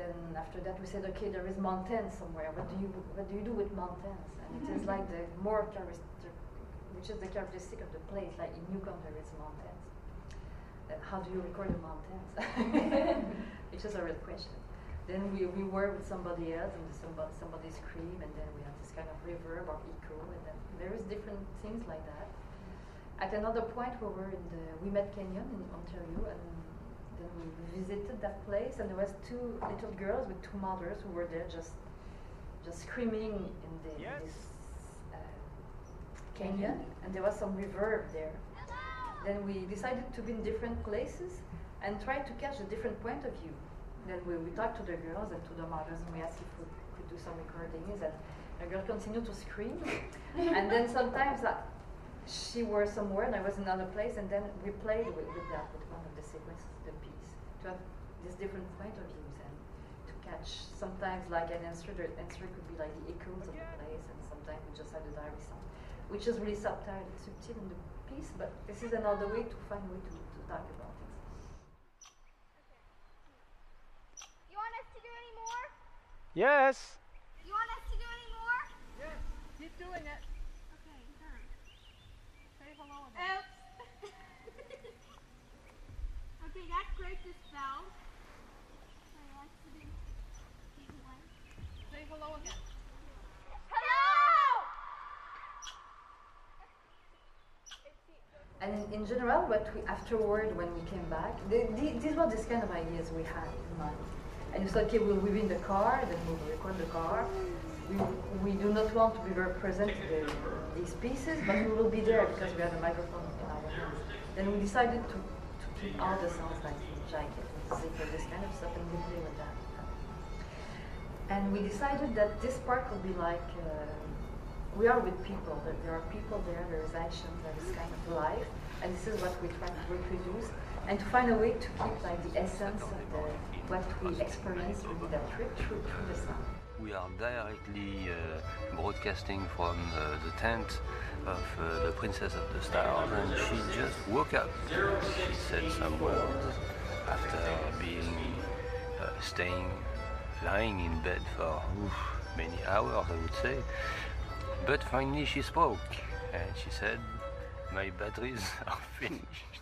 then after that we said, okay, there is mountains somewhere. What do you do with mountains? And it is like the more characteristic, which is the characteristic of the place. Like in Yukon, there is mountains. How do you record the mountains? Which is a real question. Then we were with somebody else, and somebody screamed, and then we had this kind of reverb or echo, and then there is different things like that. At another point, we met Canyon in Ontario, and then we visited that place, and there was two little girls with two mothers who were there just screaming in this canyon, and there was some reverb there. Then we decided to be in different places and try to catch a different point of view. Then we talked to the girls and to the mothers, and we asked if we could do some recordings, and the girl continued to scream. And then sometimes she was somewhere and I was in another place, and then we played with that, with one of the sequences, the piece, to have this different point of views and to catch sometimes like an answer. The answer could be like the echoes of the place, and sometimes we just had the diary sound, which is really subtle in the piece, but this is another way to find a way to talk about it. You want us to do any more? Yes. You want us to do any more? Yes. Keep doing it. Okay, sure. Say hello again. Oops. Okay, that's great to spell. Sorry, let's do these ones. Say hello again. Hello! And in general, afterward, when we came back, these were these kind of ideas we had in mind. And we said, okay, we'll be in the car, then we'll record the car. We do not want to be very present to these pieces, but we will be there because we have a microphone in our hands. Then we decided to keep all the sounds like jacket and zipper, this kind of stuff, and we play with that. And we decided that this part would be like, we are with people, that there are people there is action, there is kind of life, and this is what we try to reproduce, and to find a way to keep like the essence of what we experienced during that trip through the sound. We are directly broadcasting from the tent of the Princess of the Stars, and she just woke up. She said some words after lying in bed for many hours, I would say. But finally she spoke, and she said, "My batteries are finished."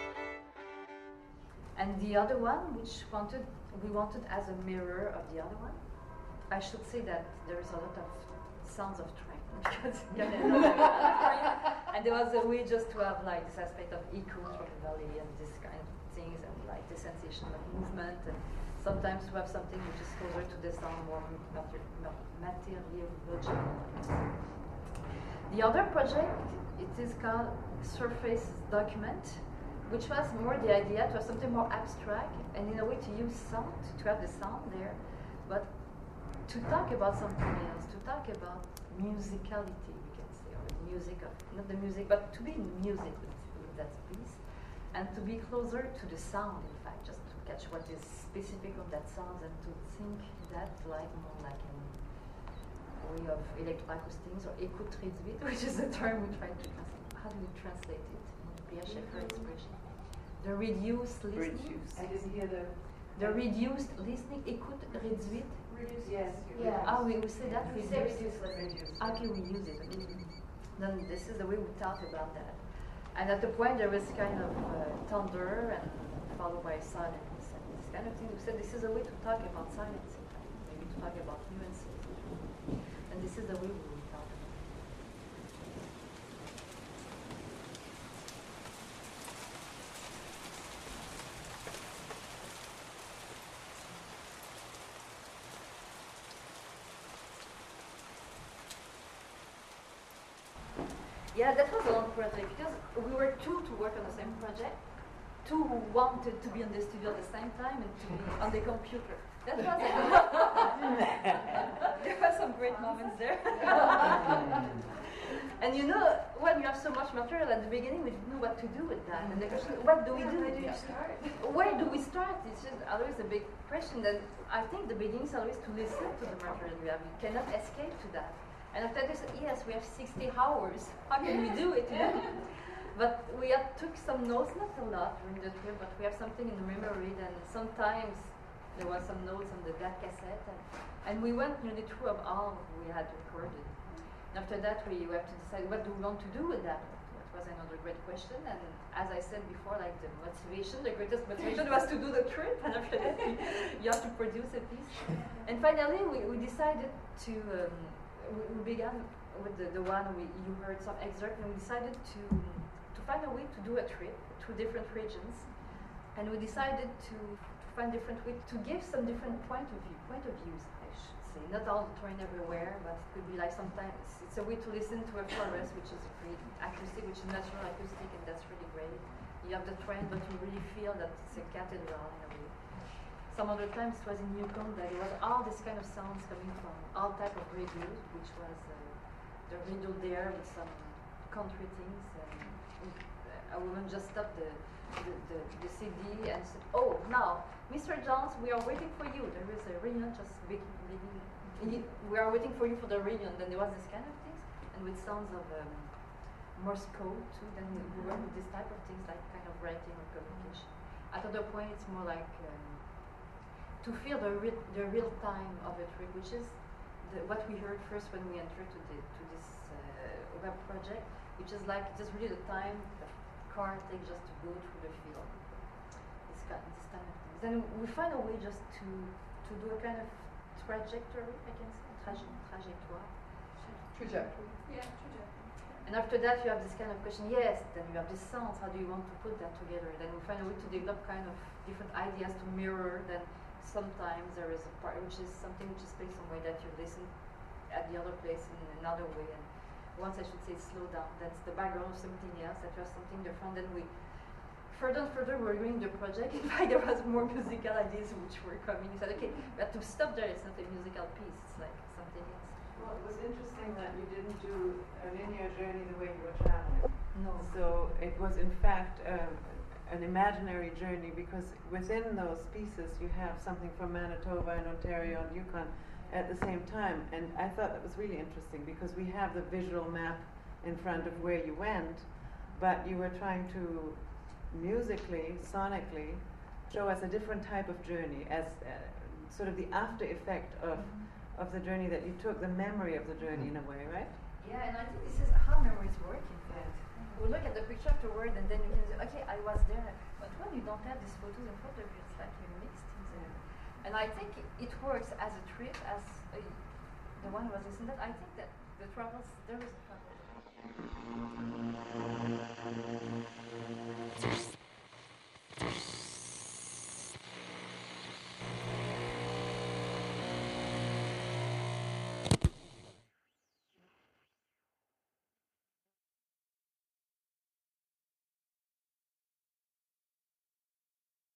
And the other one, which we wanted as a mirror of the other one, I should say that there is a lot of sounds of train, because and there was a way just to have like this aspect of echoes from the valley and this kind of things, and like the sensation of movement, and sometimes to have something which is closer to the sound, more material. The other project, it is called Surface Document, which was more the idea to have something more abstract, and in a way to use sound, to have the sound there, but to talk about something else, to talk about musicality, we can say, or the music of, not the music, but to be in music with that piece, and to be closer to the sound, in fact, just to catch what is specific of that sound, and to think that like more like a way of electroacoustics or écoute réduite, which is a term we try to translate. How do we translate it in Pierre Schaeffer expression? The reduced listening. I didn't hear the reduced listening, écoute réduite. Yes. Ah, we say that? We say reduce. Okay, we use it. Then this is the way we talk about that. And at the point there was kind of thunder and followed by silence and this kind of thing. We said this is a way to talk about silence, in fact. Maybe to talk about nuances. And this is the way we will talk about it. Yeah, that was a long project because we were two to work on the same project, two who wanted to be in the studio at the same time and to be on the computer. That was there were some great moments there. And you know, when you have so much material at the beginning, we didn't know what to do with that. And the question, what do we do? Where do we start? It's just always a big question. And I think the beginning is always to listen to the material we have. You cannot escape to that. And after this, yes, we have 60 hours. How can we do it? But we took some notes, not a lot during the trip, but we have something in the memory. And sometimes There was some notes on that cassette, and we went nearly through of all we had recorded. And after that, we have to decide what do we want to do with that. That was another great question. And as I said before, like the greatest motivation was to do the trip. And after that, you have to produce a piece. And finally, we decided to. We began with the one you heard some excerpt, and we decided to find a way to do a trip through different regions. And we decided to find different ways to give some different point of views, I should say. Not all the terrain everywhere, but it could be like sometimes it's a way to listen to a forest, which is great acoustic, which is natural acoustic, and that's really great. You have the terrain, but you really feel that it's a cathedral in a way. Some other times it was in Yukon that there was all this kind of sounds coming from all type of radios, which was the radio there with some country things. And a woman just stopped the CD and said, "Oh, now, Mr. Jones, we are waiting for you. There is a reunion just beginning. We are waiting for you for the reunion." Then there was this kind of things, and with sounds of Morse code too. Then we work with this type of things, like kind of writing or communication. At other point, it's more like to feel the real time of a trip, which is what we heard first when we entered to this web project, which is like just really the time the car takes just to go through the field. This kind of things. Then we find a way just to do a kind of trajectory, I can say, trajectoire. Trajectory. Yeah, trajectory. And after that, you have this kind of question. Yes, then you have the sounds. How do you want to put that together? Then we find a way to develop kind of different ideas to mirror. Then sometimes there is a part which is something which is played some way that you listen at the other place in another way. And once I should say slow down. That's the background of something else. That was something different. Then we further and further we're doing the project. In fact, there was more musical ideas which were coming. We said, okay, we have to stop there. It's not a musical piece. It's like something else. Well, it was interesting that you didn't do a linear journey the way you were traveling. No. So it was in fact an imaginary journey, because within those pieces you have something from Manitoba and Ontario and Yukon at the same time. And I thought that was really interesting, because we have the visual map in front of where you went, but you were trying to musically, sonically, show us a different type of journey as sort of the after effect of the journey that you took, the memory of the journey in a way, right? Yeah, and I think this is how memories work, in fact. We look at the picture afterward, and then you can say, okay, I was there. But when you don't have these photos in front of you, it's like you mix things in. And I think it works as a trip, as the one who was listening to that. I think that the travels, there is a travel.